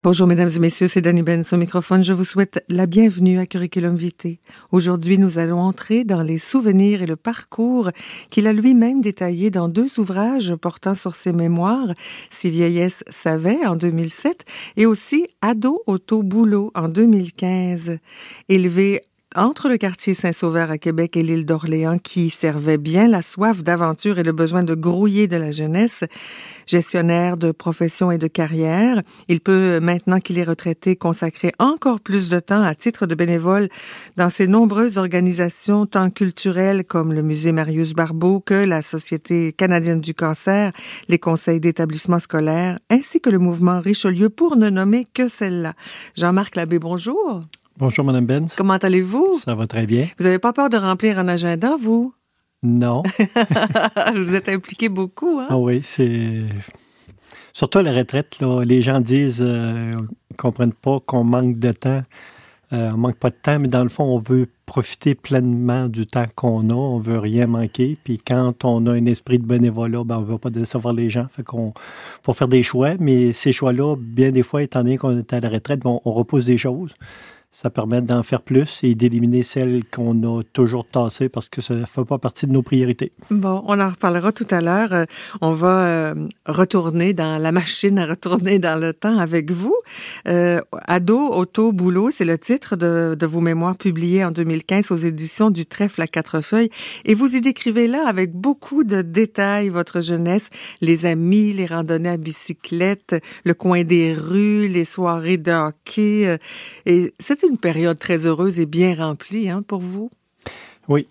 Bonjour mesdames et messieurs, c'est Dani Benz au microphone. Je vous souhaite la bienvenue à Curriculum Vitae. Aujourd'hui, nous allons entrer dans les souvenirs et le parcours qu'il a lui-même détaillé dans 2 ouvrages portant sur ses mémoires, Si vieillesse savait en 2007 et aussi Ado, auto, boulot en 2015. Élevé entre le quartier Saint-Sauveur à Québec et l'île d'Orléans qui servait bien la soif d'aventure et le besoin de grouiller de la jeunesse, gestionnaire de profession et de carrière, il peut, maintenant qu'il est retraité, consacrer encore plus de temps à titre de bénévole dans ses nombreuses organisations tant culturelles comme le musée Marius Barbeau que la Société canadienne du cancer, les conseils d'établissements scolaires ainsi que le mouvement Richelieu pour ne nommer que celle-là. Jean-Marc Labbé, bonjour. Bonjour, Mme Benz. Comment allez-vous? Ça va très bien. Vous n'avez pas peur de remplir un agenda, vous? Non. Vous êtes impliqué beaucoup, hein? Ah oui, c'est... Surtout à la retraite, là, les gens disent ils ne comprennent pas qu'on manque de temps. On manque pas de temps, mais dans le fond, on veut profiter pleinement du temps qu'on a. On veut rien manquer. Puis quand on a un esprit de bénévolat, on ne veut pas décevoir les gens. Fait qu'on faut faire des choix, mais ces choix-là, bien des fois, étant donné qu'on est à la retraite, on repousse des choses. Ça permet d'en faire plus et d'éliminer celles qu'on a toujours tassées parce que ça ne fait pas partie de nos priorités. Bon, on en reparlera tout à l'heure. On va retourner dans la machine à retourner dans le temps avec vous. Ado, auto, boulot, c'est le titre de vos mémoires publiés en 2015 aux éditions du Trèfle à 4 feuilles. Et vous y décrivez là avec beaucoup de détails votre jeunesse, les amis, les randonnées à bicyclette, le coin des rues, les soirées de hockey. Et c'est une période très heureuse et bien remplie, hein, pour vous? Oui,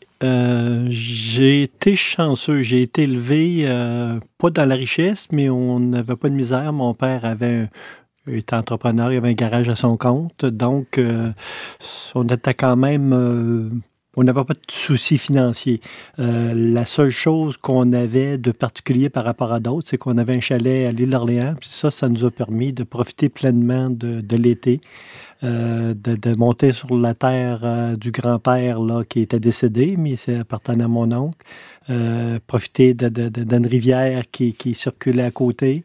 j'ai été chanceux. J'ai été élevé, pas dans la richesse, mais on n'avait pas de misère. Mon père était entrepreneur, il avait un garage à son compte. Donc, on était quand même... on n'avait pas de soucis financiers. La seule chose qu'on avait de particulier par rapport à d'autres, c'est qu'on avait un chalet à l'île d'Orléans. Puis ça nous a permis de profiter pleinement de l'été. De monter sur la terre du grand-père là, qui était décédé, mais c'est appartenant à mon oncle. Profiter d'une rivière qui circulait à côté.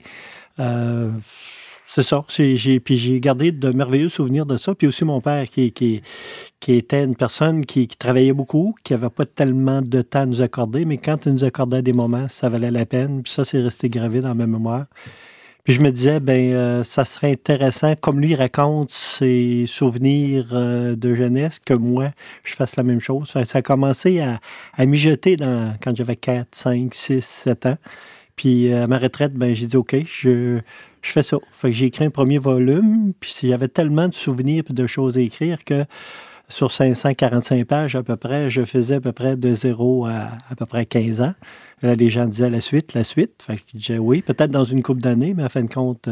C'est ça. Puis j'ai gardé de merveilleux souvenirs de ça. Puis aussi mon père qui était une personne qui travaillait beaucoup, qui n'avait pas tellement de temps à nous accorder, mais quand il nous accordait des moments, ça valait la peine. Puis ça, c'est resté gravé dans ma mémoire. Puis je me disais, ça serait intéressant, comme lui raconte ses souvenirs de jeunesse, que moi, je fasse la même chose. Ça a commencé à mijoter quand j'avais 4, 5, 6, 7 ans. Puis à ma retraite, j'ai dit, OK, je fais ça. Fait que j'ai écrit un premier volume, puis j'avais tellement de souvenirs et de choses à écrire que sur 545 pages à peu près, je faisais à peu près de 0 à peu près 15 ans. Là, les gens disaient la suite. Fait que je disais oui, peut-être dans une couple d'années, mais en fin de compte,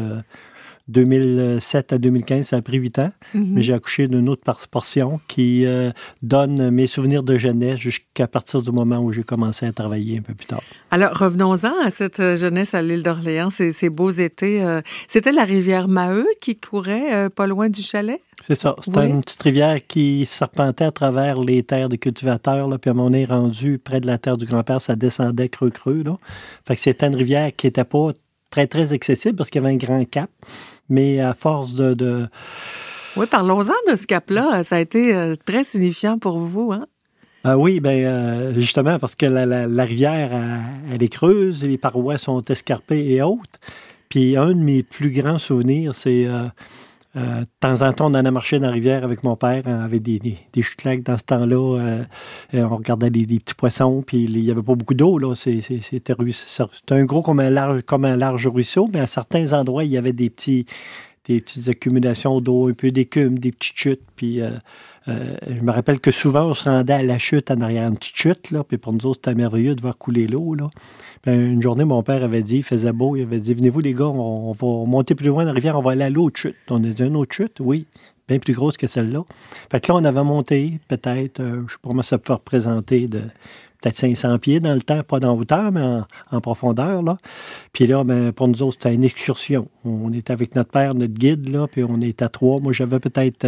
2007 à 2015, ça a pris 8 ans. Mm-hmm. Mais j'ai accouché d'une autre portion qui donne mes souvenirs de jeunesse jusqu'à partir du moment où j'ai commencé à travailler un peu plus tard. Alors, revenons-en à cette jeunesse à l'île d'Orléans, ces beaux étés. C'était la rivière Maheu qui courait pas loin du chalet? C'est ça. C'était une petite rivière qui serpentait à travers les terres des cultivateurs. Là, puis à un moment donné, rendu près de la terre du grand-père, ça descendait creux. Là. Fait que c'était une rivière qui n'était pas très, très accessible parce qu'il y avait un grand cap. Mais à force de... Oui, parlons-en de ce cap-là. Ça a été très signifiant pour vous, hein? Oui, justement, parce que la rivière, elle est creuse, les parois sont escarpées et hautes. Puis un de mes plus grands souvenirs, c'est... de temps en temps, on en a marché dans la rivière avec mon père, avec des chutes-lacs dans ce temps-là. On regardait les petits poissons, puis il n'y avait pas beaucoup d'eau. Là. C'était un gros comme un large ruisseau, mais à certains endroits, il y avait des petites accumulations d'eau, un peu d'écume, des petites chutes. Puis je me rappelle que souvent, on se rendait à la chute en arrière, une petite chute, là, puis pour nous autres, c'était merveilleux de voir couler l'eau. Là. Une journée, mon père avait dit, il faisait beau, il avait dit, venez-vous les gars, on va monter plus loin dans la rivière, on va aller à l'autre chute. On a dit, une autre chute? Oui, bien plus grosse que celle-là. Fait que là, on avait monté peut-être, je ne sais pas comment ça peut représenter, peut-être 500 pieds dans le temps, pas dans hauteur, mais en profondeur. Là. Puis là, pour nous autres, c'était une excursion. On était avec notre père, notre guide, là, puis on était à 3. Moi, j'avais peut-être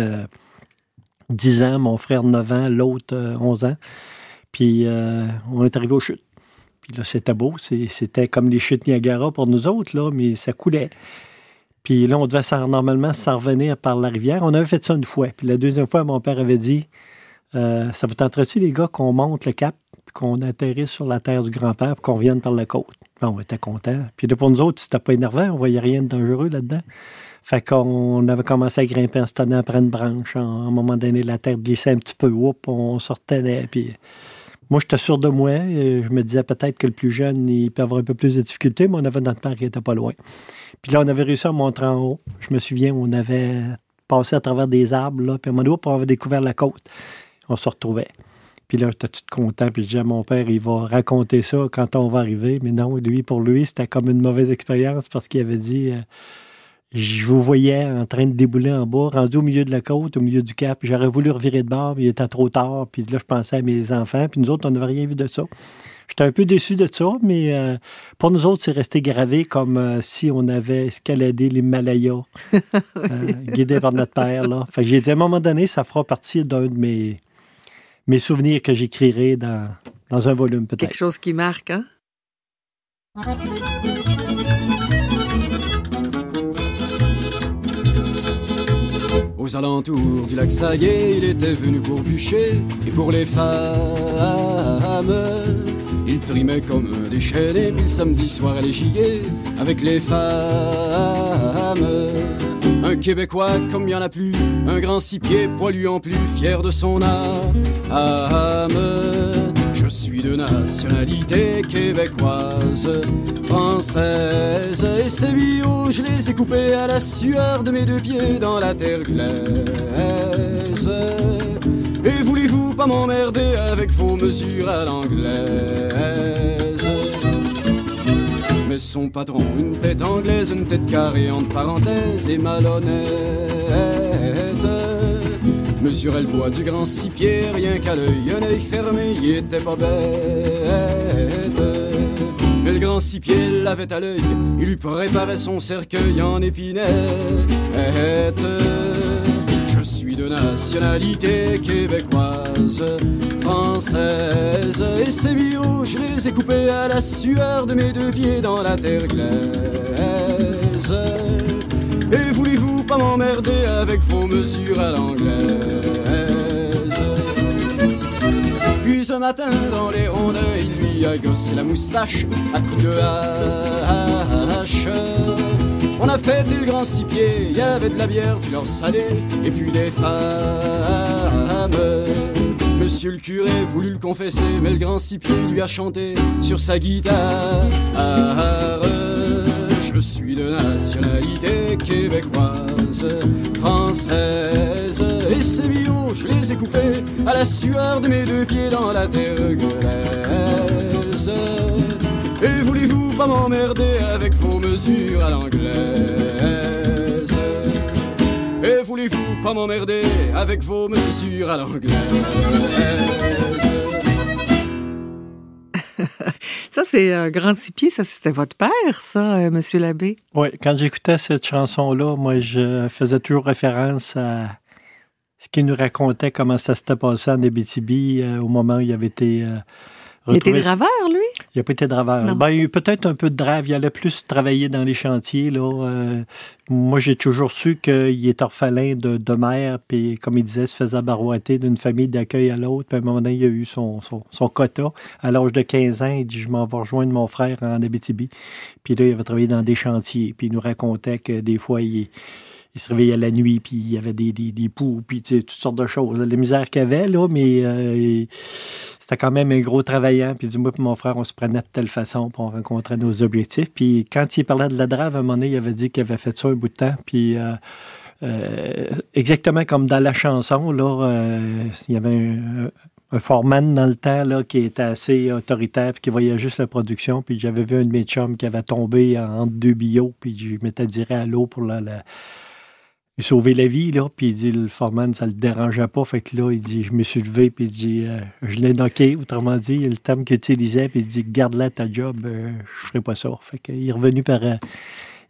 10 ans, mon frère 9 ans, l'autre 11 ans. Puis on est arrivé aux chutes. Puis là, c'était beau. C'était comme les chutes Niagara pour nous autres, là, mais ça coulait. Puis là, on devait normalement s'en revenir par la rivière. On avait fait ça une fois. Puis la deuxième fois, mon père avait dit, ça vous tenterait-tu, les gars, qu'on monte le cap, puis qu'on atterrisse sur la terre du grand-père, puis qu'on revienne par la côte? Bon, on était contents. Puis là, pour nous autres, c'était pas énervant, on voyait rien de dangereux là-dedans. Fait qu'on avait commencé à grimper en se tenant après une branche. À un moment donné, la terre glissait un petit peu. Oups, on sortait là. Puis moi, j'étais sûr de moi. Je me disais peut-être que le plus jeune, il peut avoir un peu plus de difficultés, mais on avait notre père qui était pas loin. Puis là, on avait réussi à monter en haut. Je me souviens, on avait passé à travers des arbres, là, puis à un moment donné, on avait découvert la côte. On se retrouvait. Puis là, j'étais tout content, puis je disais à mon père, il va raconter ça quand on va arriver. Mais non, pour lui, c'était comme une mauvaise expérience parce qu'il avait dit, je vous voyais en train de débouler en bas, rendu au milieu de la côte, au milieu du cap. J'aurais voulu revirer de bord, mais il était trop tard. Puis là, je pensais à mes enfants, puis nous autres, on n'avait rien vu de ça. J'étais un peu déçu de ça, mais pour nous autres, c'est resté gravé comme si on avait escaladé l'Himalaya, guidé par notre père. Là. Fait que j'ai dit, à un moment donné, ça fera partie d'un de mes souvenirs que j'écrirai dans un volume, peut-être. Quelque chose qui marque, hein? Aux alentours du lac Saillé, il était venu pour bûcher et pour les femmes. Il trimait comme des chaînes, puis le samedi soir allait giguer avec les femmes. Un Québécois comme il n'y en a plus, un grand six pieds poilu en plus, fier de son âme. Je suis de nationalité québécoise, française, et ces billots, je les ai coupés à la sueur de mes deux pieds dans la terre glaise. Et voulez-vous pas m'emmerder avec vos mesures à l'anglaise? Mais son patron, une tête anglaise, une tête carrée entre parenthèses et malhonnête, mesurait le bois du grand six pieds, rien qu'à l'œil, un œil fermé, il était pas bête. Mais le grand six pieds l'avait à l'œil, il lui préparait son cercueil en épinette. Je suis de nationalité québécoise, française, et ces billots, je les ai coupés à la sueur de mes deux pieds dans la terre glaise. Et voulez-vous pas m'emmerder avec vos mesures à l'anglaise? Puis ce matin, dans les rondins, il lui a gossé la moustache à coups de hache. On a fêté le grand six pieds, il y avait de la bière, du leur salé, et puis des femmes. Monsieur le curé voulut le confesser, mais le grand six pieds lui a chanté sur sa guitare. Je suis de nationalité québécoise, française, et ces billots, je les ai coupés à la sueur de mes deux pieds dans la terre glaise. Et voulez-vous pas m'emmerder avec vos mesures à l'anglaise? Et voulez-vous pas m'emmerder avec vos mesures à l'anglaise? Ça, c'est un grand six pieds. Ça, c'était votre père, ça, Monsieur l'abbé? Oui, quand j'écoutais cette chanson-là, moi, je faisais toujours référence à ce qu'il nous racontait, comment ça s'était passé en Abitibi au moment où il avait été il était draveur, lui? Il n'a pas été draveur. Ben, il a eu peut-être un peu de drave. Il allait plus travailler dans les chantiers. Là. Moi, j'ai toujours su qu'il est orphelin de mère, puis comme il disait, se faisait barouetter d'une famille d'accueil à l'autre. Puis à un moment donné, il a eu son quota. À l'âge de 15 ans, il dit « Je m'en vais rejoindre mon frère en Abitibi. » Puis là, il avait travaillé dans des chantiers. Puis il nous racontait que des fois, il se réveillait la nuit, puis il y avait des poux, puis toutes sortes de choses. La misère qu'il avait, là, mais c'était quand même un gros travaillant. Puis il dit, moi et mon frère, on se prenait de telle façon, puis on rencontrait nos objectifs. Puis quand il parlait de la drave, à un moment donné, il avait dit qu'il avait fait ça un bout de temps. Puis exactement comme dans la chanson, là, il y avait un foreman dans le temps là, qui était assez autoritaire puis qui voyait juste la production. Puis j'avais vu un de mes chums qui avait tombé entre deux billots, puis je m'étais tiré à l'eau pour lui sauver la vie, là, puis il dit, le foreman, ça le dérangeait pas, fait que là, il dit, je me suis levé, puis il dit, je l'ai knocké, autrement dit, le terme qu'il utilisait, puis il dit, garde-la ta job, je ferai pas ça. Fait qu'il est revenu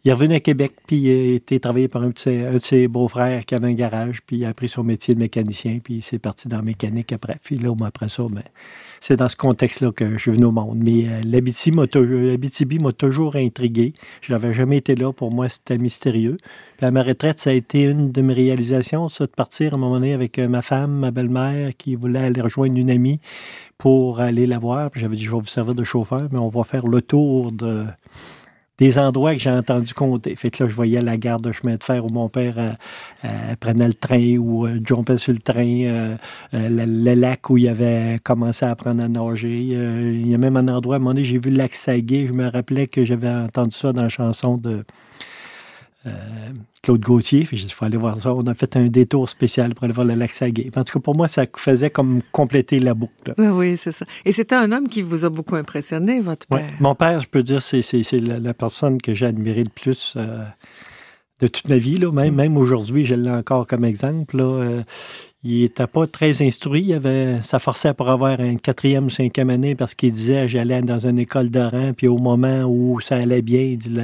il est revenu à Québec, puis il a été travaillé par un de ses beaux-frères qui avait un garage, puis il a appris son métier de mécanicien, puis il s'est parti dans la mécanique après. Puis là, après ça, ben, c'est dans ce contexte-là que je suis venu au monde. Mais l'Abitibi m'a toujours intrigué. Je n'avais jamais été là. Pour moi, c'était mystérieux. Puis à ma retraite, ça a été une de mes réalisations, ça, de partir à un moment donné avec ma femme, ma belle-mère, qui voulait aller rejoindre une amie pour aller la voir. Puis j'avais dit, je vais vous servir de chauffeur, mais on va faire le tour des endroits que j'ai entendu compter. Fait que là, je voyais la gare de chemin de fer où mon père prenait le train ou jumpait sur le train, le lac où il avait commencé à apprendre à nager. Il y a même un endroit, à un moment donné, j'ai vu le lac Saguet. Je me rappelais que j'avais entendu ça dans la chanson de Claude Gauthier. Fait que j'ai dit, il faut aller voir ça. On a fait un détour spécial pour aller voir le lac Saguet. En tout cas, pour moi, ça faisait comme compléter la boucle. Oui, c'est ça. Et c'était un homme qui vous a beaucoup impressionné, votre père. Mon père, je peux dire, c'est la personne que j'ai admirée le plus de toute ma vie. Là. Même aujourd'hui, je l'ai encore comme exemple. Là. Il n'était pas très instruit. Ça forçait pour avoir une 4e ou 5e année parce qu'il disait, j'allais dans une école de rang, puis au moment où ça allait bien, il dit,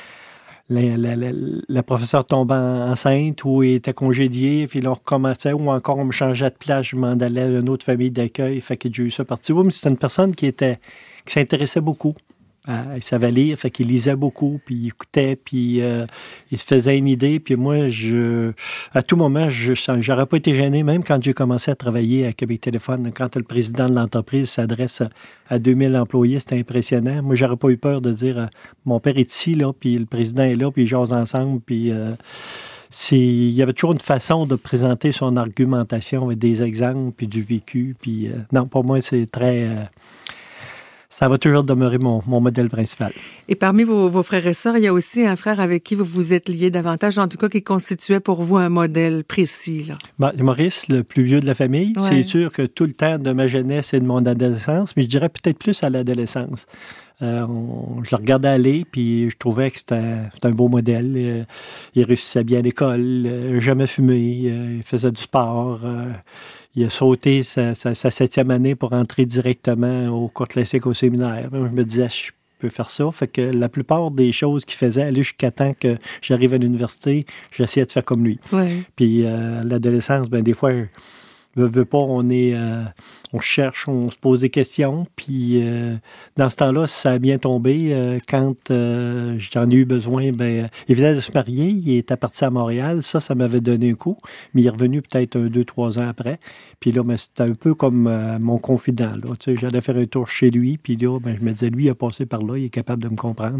la professeure tombait enceinte ou était congédiée, puis là, on recommençait, ou encore on me changeait de place, je m'en allais à une autre famille d'accueil, fait que j'ai eu ça parti. Oui, mais c'était une personne qui s'intéressait beaucoup. Il savait lire, fait qu'il lisait beaucoup, puis il écoutait, puis il se faisait une idée. Puis moi, à tout moment, j'aurais pas été gêné, même quand j'ai commencé à travailler à Québec Téléphone, quand le président de l'entreprise s'adresse à 2000 employés, c'était impressionnant. Moi, j'aurais pas eu peur de dire, mon père est ici, là, puis le président est là, puis ils jasent ensemble, puis il y avait toujours une façon de présenter son argumentation avec des exemples, puis du vécu, puis non, pour moi, c'est très... ça va toujours demeurer mon modèle principal. Et parmi vos frères et sœurs, il y a aussi un frère avec qui vous vous êtes liés davantage, en tout cas qui constituait pour vous un modèle précis. Là. Ben, Maurice, le plus vieux de la famille, ouais. C'est sûr que tout le temps de ma jeunesse et de mon adolescence, mais je dirais peut-être plus à l'adolescence. Je le regardais aller, puis je trouvais que c'était un beau modèle. Il réussissait bien à l'école, jamais fumé, il faisait du sport. Il a sauté sa 7e année pour entrer directement au cours classique au séminaire. Je me disais, je peux faire ça. Fait que la plupart des choses qu'il faisait, aller jusqu'à temps que j'arrive à l'université, j'essayais de faire comme lui. Ouais. Puis à l'adolescence, ben des fois, veut pas, on cherche, on se pose des questions. Puis dans ce temps-là, ça a bien tombé. Quand j'en ai eu besoin, il venait de se marier, il était parti à Montréal. Ça m'avait donné un coup. Mais il est revenu peut-être 2-3 ans après. Puis là, c'était un peu comme mon confident. Là. Tu sais, j'allais faire un tour chez lui. Puis là, je me disais, lui, il a passé par là, il est capable de me comprendre.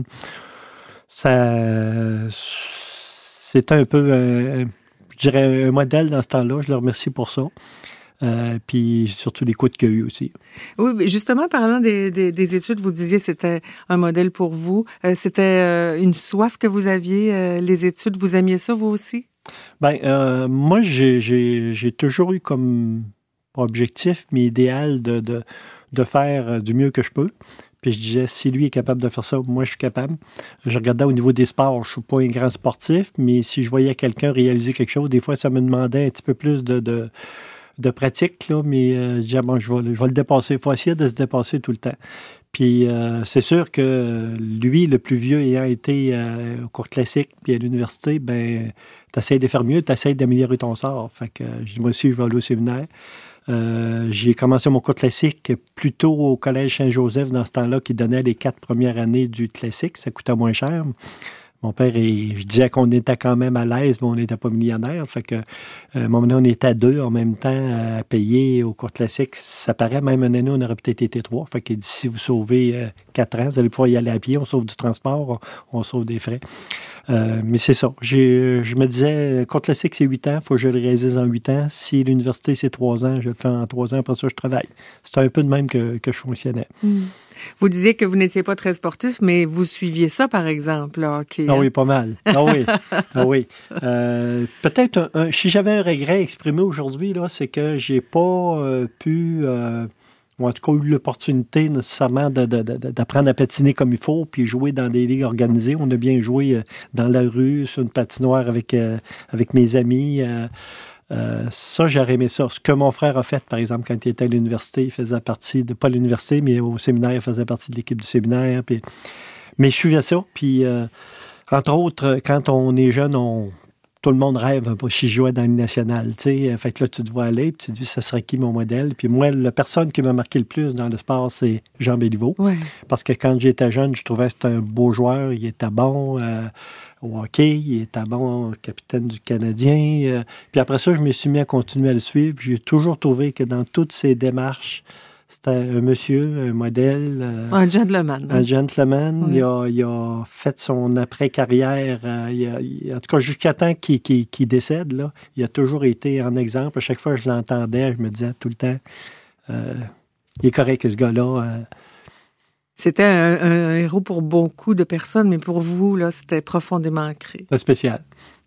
C'est un peu... je dirais un modèle dans ce temps-là. Je le remercie pour ça. Puis surtout l'écoute qu'il y a eu aussi. Oui, justement, parlant des études, vous disiez que c'était un modèle pour vous. C'était une soif que vous aviez, les études. Vous aimiez ça, vous aussi? Moi, j'ai toujours eu comme objectif, mais idéal de faire du mieux que je peux. Puis je disais, si lui est capable de faire ça, moi, je suis capable. Je regardais au niveau des sports. Je suis pas un grand sportif, mais si je voyais quelqu'un réaliser quelque chose, des fois, ça me demandait un petit peu plus de pratique, là, mais je disais, bon, je vais le dépasser. Il faut essayer de se dépasser tout le temps. Puis c'est sûr que lui, le plus vieux ayant été au cours classique puis à l'université, tu essaies de faire mieux, tu essaies d'améliorer ton sort. Fait que moi aussi, je vais aller au séminaire. J'ai commencé mon cours classique plutôt au Collège Saint-Joseph dans ce temps-là qui donnait les 4 premières années du classique. Ça coûtait moins cher. Mon père, je disais qu'on était quand même à l'aise, mais on n'était pas millionnaire. Fait que, à un moment donné, on était à 2 en même temps à payer au cours classique. Ça paraît, même une année, on aurait peut-être été 3. Fait que si vous sauvez 4 ans, vous allez pouvoir y aller à pied. On sauve du transport, on sauve des frais. Mais c'est ça. Je me disais, cours classique, c'est 8 ans. Il faut que je le réalise en 8 ans. Si l'université, c'est 3 ans, je le fais en 3 ans. Après ça, je travaille. C'est un peu de même que je fonctionnais. Mm. Vous disiez que vous n'étiez pas très sportif, mais vous suiviez ça, par exemple, le hockey. Ah oui, pas mal. Ah oui. Ah oui. Peut-être, si j'avais un regret exprimé aujourd'hui, là, c'est que j'ai pas pu, ou en tout cas eu l'opportunité nécessairement d'apprendre à patiner comme il faut, puis jouer dans des ligues organisées. On a bien joué dans la rue, sur une patinoire avec mes amis. Ça, j'aurais aimé ça. Ce que mon frère a fait, par exemple, quand il était à l'université, il faisait partie pas l'université, mais au séminaire, il faisait partie de l'équipe du séminaire. Mais je suivais ça, puis Entre autres, quand on est jeune, tout le monde rêve un peu si je jouais dans une nationale, tu sais. Fait que là, tu te vois aller, puis tu te dis, ça serait qui mon modèle? Puis moi, la personne qui m'a marqué le plus dans le sport, c'est Jean Béliveau. Ouais. Parce que quand j'étais jeune, je trouvais que c'était un beau joueur. Il était bon au hockey, il était bon capitaine du Canadien. Puis après ça, je me suis mis à continuer à le suivre. J'ai toujours trouvé que dans toutes ses démarches, c'était un monsieur, un modèle. Un gentleman. Un gentleman. Oui. Il a fait son après-carrière. En tout cas, jusqu'à temps qu'il décède, là, il a toujours été en exemple. À chaque fois que je l'entendais, je me disais tout le temps, il est correct, ce gars-là. C'était un héros pour beaucoup de personnes, mais pour vous, là, c'était profondément ancré. C'est spécial.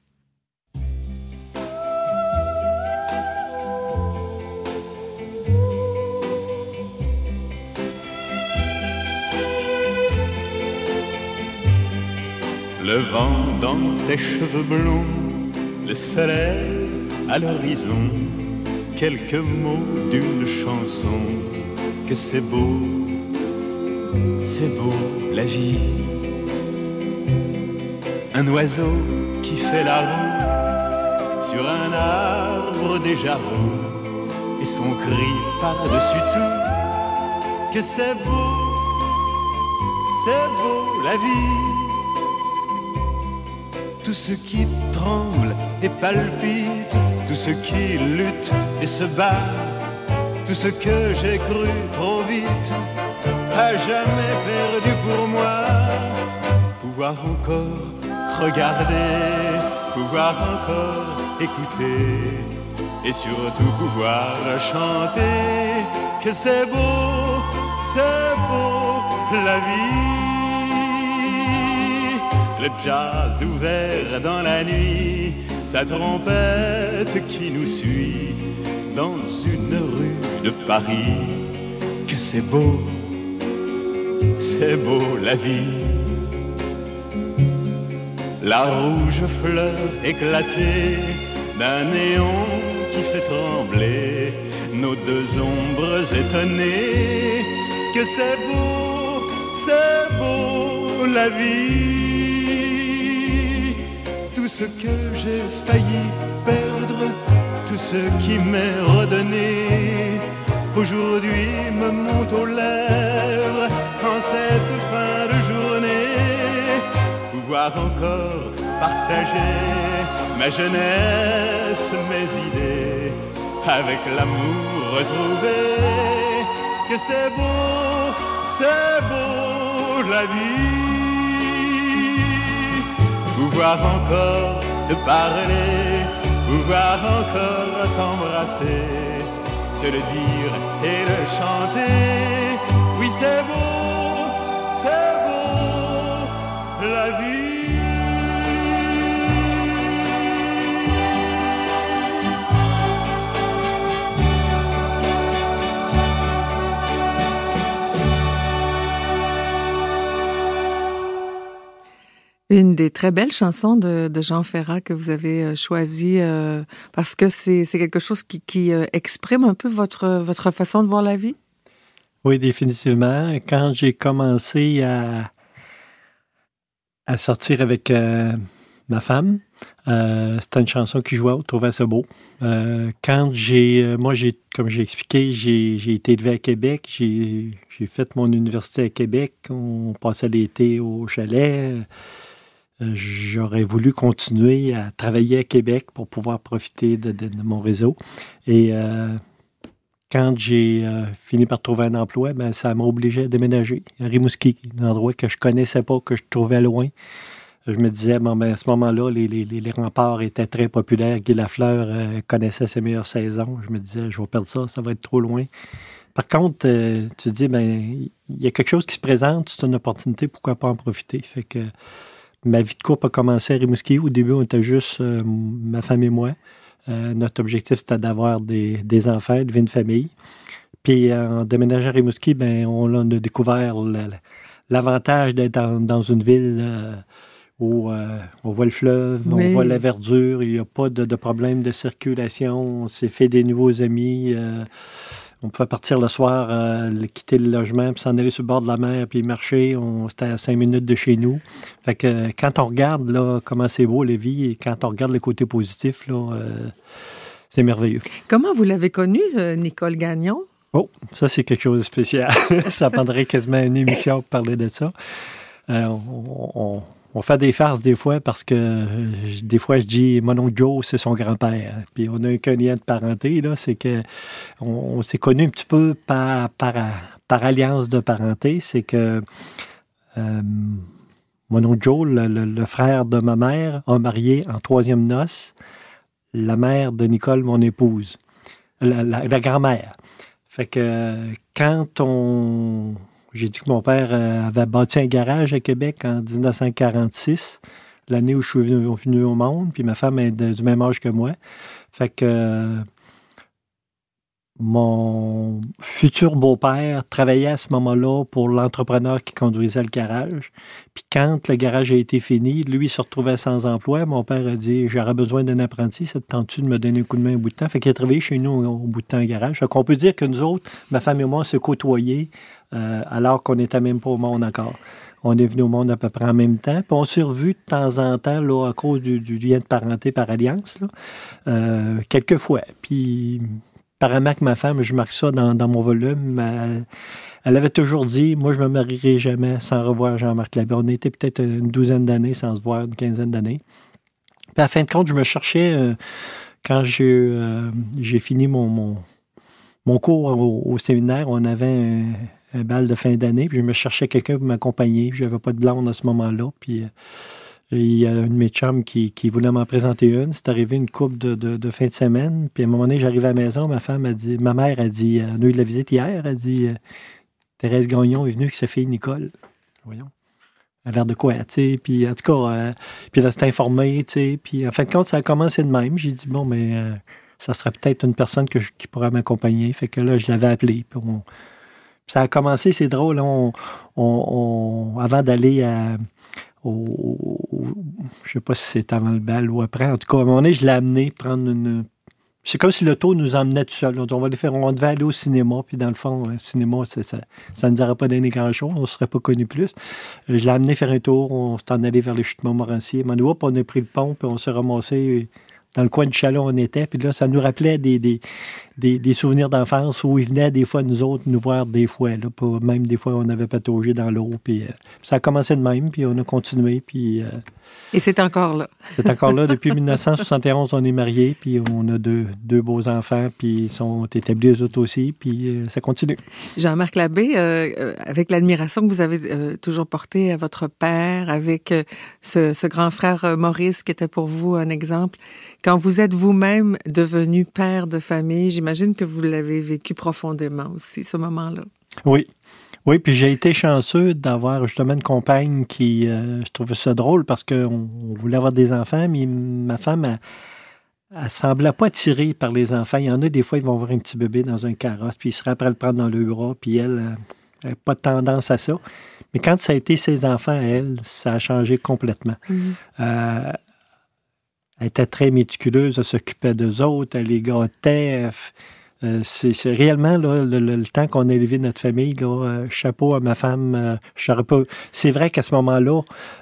Le vent dans tes cheveux blonds, le soleil à l'horizon, quelques mots d'une chanson, que c'est beau la vie. Un oiseau qui fait la roue sur un arbre déjà roux, et son cri par-dessus tout, que c'est beau la vie. Tout ce qui tremble et palpite, tout ce qui lutte et se bat, tout ce que j'ai cru trop vite, à jamais perdu pour moi. Pouvoir encore regarder, pouvoir encore écouter, et surtout pouvoir chanter, que c'est beau la vie. Le jazz ouvert dans la nuit, sa trompette qui nous suit dans une rue de Paris. Que c'est beau la vie. La rouge fleur éclatée d'un néon qui fait trembler nos deux ombres étonnées. Que c'est beau la vie. Tout ce que j'ai failli perdre, tout ce qui m'est redonné, aujourd'hui me monte aux lèvres en cette fin de journée. Pouvoir encore partager ma jeunesse, mes idées, avec l'amour retrouvé. Que c'est beau la vie. Pouvoir encore te parler, pouvoir encore t'embrasser, te le dire et le chanter. Oui, c'est beau la vie. Une des très belles chansons de Jean Ferrat que vous avez choisie parce que c'est quelque chose qui exprime un peu votre façon de voir la vie? Oui, définitivement. Quand j'ai commencé à sortir avec ma femme, c'était une chanson qui jouait, je trouvais ça beau. Quand comme j'ai expliqué, j'ai été élevé à Québec, j'ai fait mon université à Québec, on passait l'été au chalet. J'aurais voulu continuer à travailler à Québec pour pouvoir profiter de mon réseau. Et quand j'ai fini par trouver un emploi, ben, ça m'a obligé à déménager à Rimouski, un endroit que je connaissais pas, que je trouvais loin. Je me disais, bon, ben, à ce moment-là, les remparts étaient très populaires. Guy Lafleur connaissait ses meilleures saisons. Je me disais, je vais perdre ça va être trop loin. Par contre, tu te dis, ben, il y a quelque chose qui se présente, c'est une opportunité, pourquoi pas en profiter? Fait que ma vie de couple a commencé à Rimouski. Au début, on était juste ma femme et moi. Notre objectif, c'était d'avoir des enfants, d'élever une famille. Puis, en déménageant à Rimouski, ben, on a découvert l'avantage d'être dans une ville où on voit le fleuve, oui. On voit la verdure, il n'y a pas de problème de circulation. On s'est fait des nouveaux amis. On pouvait partir le soir, quitter le logement, puis s'en aller sur le bord de la mer, puis marcher. C'était à 5 minutes de chez nous. Fait que quand on regarde là, comment c'est beau, Lévis, et quand on regarde le côté positif, là, c'est merveilleux. Comment vous l'avez connue, Nicole Gagnon? Oh, ça, c'est quelque chose de spécial. Ça prendrait quasiment une émission pour parler de ça. On fait des farces des fois parce que des fois je dis mon oncle Joe, c'est son grand-père. Puis on a un lien de parenté, là, c'est que on s'est connus un petit peu par alliance de parenté. C'est que mon oncle Joe, le frère de ma mère, a marié en 3e noces la mère de Nicole, mon épouse, la grand-mère. Fait que j'ai dit que mon père avait bâti un garage à Québec en 1946, l'année où je suis venu au monde, puis ma femme est du même âge que moi. Fait que mon futur beau-père travaillait à ce moment-là pour l'entrepreneur qui conduisait le garage. Puis quand le garage a été fini, lui se retrouvait sans emploi. Mon père a dit « J'aurais besoin d'un apprenti, ça te tente-tu de me donner un coup de main au bout de temps? » Fait qu'il a travaillé chez nous au bout de temps au garage. Fait qu'on peut dire que nous autres, ma femme et moi, on se côtoyait alors qu'on n'était même pas au monde encore. On est venu au monde à peu près en même temps. Puis on s'est revus de temps en temps là, à cause du lien de parenté par alliance, là, quelques fois. Puis apparemment que ma femme, je marque ça dans mon volume, elle avait toujours dit, moi je me marierai jamais sans revoir Jean-Marc Labbé. On était peut-être une 12aine d'années sans se voir, une 15aine d'années. Puis à fin de compte, je me cherchais, quand j'ai fini mon cours au séminaire, on avait un bal de fin d'année, puis je me cherchais quelqu'un pour m'accompagner, puis j'avais pas de blonde à ce moment-là, puis il y a une de mes chums qui voulait m'en présenter une. C'est arrivé une couple de fin de semaine. Puis à un moment donné, j'arrive à la maison, ma mère a dit, on a eu de la visite hier, elle a dit, Thérèse Gagnon est venue avec sa fille Nicole. Voyons. Elle a l'air de quoi, tu sais. Puis en tout cas, puis là, s'est informé, tu sais. Puis en fin de compte, ça a commencé de même. J'ai dit, bon, mais ça serait peut-être une personne qui pourrait m'accompagner. Fait que là, je l'avais appelé. Puis ça a commencé, c'est drôle. Avant d'aller je sais pas si c'est avant le bal ou après. En tout cas, à un moment donné, je l'ai amené prendre une... C'est comme si l'auto nous emmenait tout seul. On devait aller au cinéma, puis dans le fond, le cinéma, ça ne nous aurait pas donné grand-chose. On ne serait pas connu plus. Je l'ai amené faire un tour. On s'est en allé vers les chutes Montmorency. On a pris le pont, puis on s'est ramassé dans le coin du chalet où on était. Puis là, ça nous rappelait des souvenirs d'enfance où ils venaient des fois, nous autres, nous voir des fois. Là, même des fois, on avait pataugé dans l'eau. Puis ça a commencé de même, puis on a continué. Puis, et c'est encore là. C'est encore là. Depuis 1971, on est mariés, puis on a deux beaux enfants, puis ils sont établis eux autres aussi, puis ça continue. Jean-Marc Labbé, avec l'admiration que vous avez toujours portée à votre père, avec ce grand frère Maurice qui était pour vous un exemple, quand vous êtes vous-même devenu père de famille, j'imagine que vous l'avez vécu profondément aussi, ce moment-là. Oui. Oui, puis j'ai été chanceux d'avoir justement une compagne qui, je trouvais ça drôle parce qu'on voulait avoir des enfants, mais ma femme, elle semblait pas attirée par les enfants. Il y en a des fois, ils vont voir un petit bébé dans un carrosse, puis ils seraient prêts à le prendre dans le bras, puis elle n'a pas de tendance à ça. Mais quand ça a été ses enfants, elle, ça a changé complètement. Mm-hmm. Elle était très méticuleuse, elle s'occupait d'eux autres, elle les gâtait. C'est réellement là, le temps qu'on a élevé notre famille. Là, chapeau à ma femme. C'est vrai qu'à ce moment-là,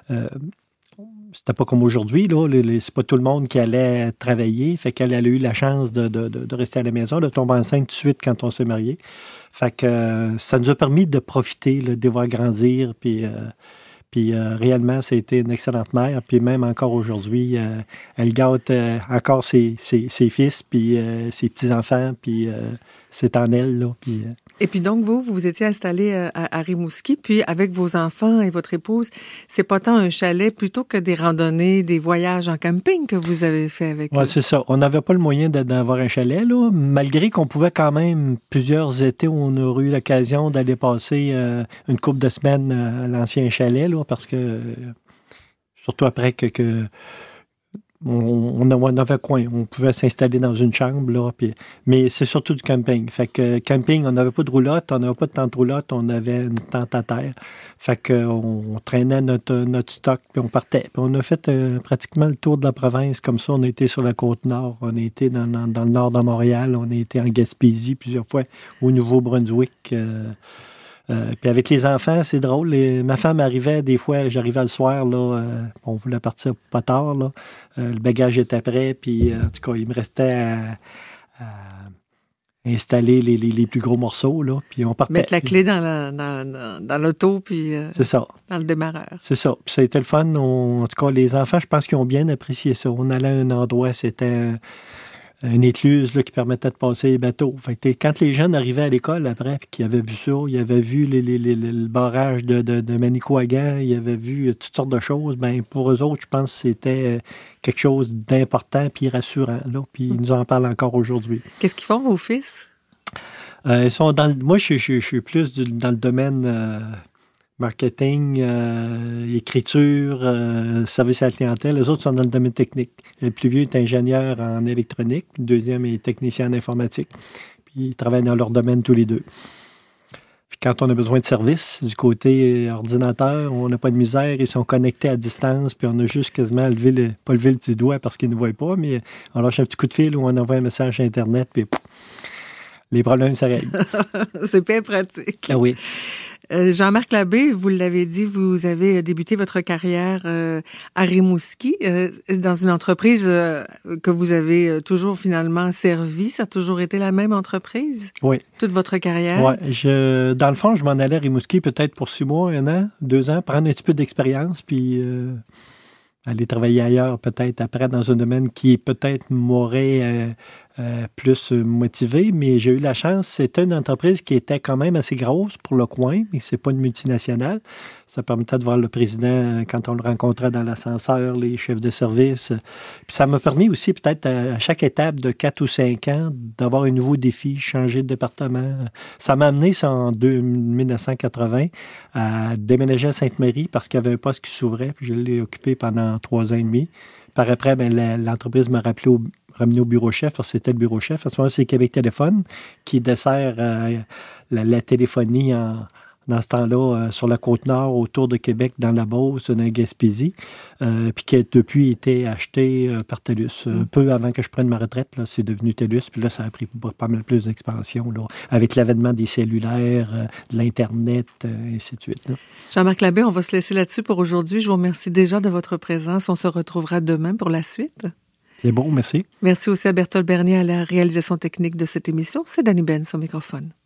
c'était pas comme aujourd'hui. Là, c'est pas tout le monde qui allait travailler. Fait qu'elle a eu la chance de rester à la maison, de tomber enceinte tout de suite quand on s'est mariés. Fait que ça nous a permis de profiter, là, de les voir grandir. Puis réellement, c'était une excellente mère. Puis même encore aujourd'hui, elle gâte encore ses fils, puis ses petits-enfants, puis c'est en elle, là. Puis, Et puis donc, vous étiez installé à Rimouski, puis avec vos enfants et votre épouse, c'est pas tant un chalet plutôt que des randonnées, des voyages en camping que vous avez fait avec eux. Oui, c'est ça. On n'avait pas le moyen d'avoir un chalet, là, malgré qu'on pouvait quand même, plusieurs étés, on a eu l'occasion d'aller passer une couple de semaines à l'ancien chalet, là, parce que, surtout après que On avait coin. On pouvait s'installer dans une chambre, là. Mais c'est surtout du camping. Fait que camping, on n'avait pas de roulotte, on n'avait pas de tente roulotte, on avait une tente à terre. Fait qu'on traînait notre stock, puis on partait. Puis on a fait pratiquement le tour de la province comme ça. On a été sur la Côte-Nord, on a été dans le nord de Montréal, on a été en Gaspésie plusieurs fois, au Nouveau-Brunswick. Puis avec les enfants, c'est drôle. Ma femme arrivait des fois, j'arrivais le soir, là, on voulait partir pas tard, là. Le bagage était prêt, puis en tout cas, il me restait à installer les plus gros morceaux, là, puis on partait. Mettre la clé dans l'auto, puis c'est ça. Dans le démarreur. C'est ça. Puis ça a été le fun. En tout cas, les enfants, je pense qu'ils ont bien apprécié ça. On allait à un endroit, c'était une écluse là, qui permettait de passer les bateaux. Fait que quand les jeunes arrivaient à l'école après, puis qu'ils avaient vu ça, ils avaient vu le barrage de Manicouagan, ils avaient vu toutes sortes de choses, ben pour eux autres, je pense que c'était quelque chose d'important puis rassurant. Là, puis ils nous en parlent encore aujourd'hui. Qu'est-ce qu'ils font, vos fils? Ils sont moi, je suis plus dans le domaine marketing, écriture, service à la clientèle. Les autres sont dans le domaine technique. Le plus vieux est ingénieur en électronique. Le deuxième est technicien en informatique. Puis ils travaillent dans leur domaine tous les deux. Puis quand on a besoin de service, du côté ordinateur, on n'a pas de misère. Ils sont connectés à distance. Puis on a juste quasiment pas levé le petit doigt parce qu'ils ne voient pas, mais on lâche un petit coup de fil ou on envoie un message sur Internet. Puis les problèmes, ça règle. C'est bien pratique. Ah oui. Jean-Marc Labbé, vous l'avez dit, vous avez débuté votre carrière à Rimouski, dans une entreprise que vous avez toujours finalement servi. Ça a toujours été la même entreprise? Oui. Toute votre carrière? Oui. Dans le fond, je m'en allais à Rimouski peut-être pour 6 mois, 1 an, 2 ans, prendre un petit peu d'expérience, puis aller travailler ailleurs peut-être après dans un domaine qui peut-être m'aurait plus motivé, mais j'ai eu la chance. C'était une entreprise qui était quand même assez grosse pour le coin, mais c'est pas une multinationale. Ça permettait de voir le président quand on le rencontrait dans l'ascenseur, les chefs de service. Puis ça m'a permis aussi peut-être à chaque étape de 4 ou 5 ans d'avoir un nouveau défi, changer de département. Ça m'a amené ça en 1980 à déménager à Sainte-Marie parce qu'il y avait un poste qui s'ouvrait, puis je l'ai occupé pendant 3 ans et demi. Par après, l'entreprise m'a ramené au bureau chef, parce que c'était le bureau chef. À ce moment-là, c'est Québec Téléphone qui dessert la téléphonie dans ce temps-là sur la Côte-Nord, autour de Québec, dans la Beauce, dans la Gaspésie, puis qui a depuis été acheté par TELUS. Peu avant que je prenne ma retraite, là, c'est devenu TELUS, puis là, ça a pris pas mal plus d'expansion, là, avec l'avènement des cellulaires, de l'Internet, ainsi de suite. Là. Jean-Marc Labbé, on va se laisser là-dessus pour aujourd'hui. Je vous remercie déjà de votre présence. On se retrouvera demain pour la suite. C'est bon, merci. Merci aussi à Berthold Bernier à la réalisation technique de cette émission. C'est Dani Benz au microphone.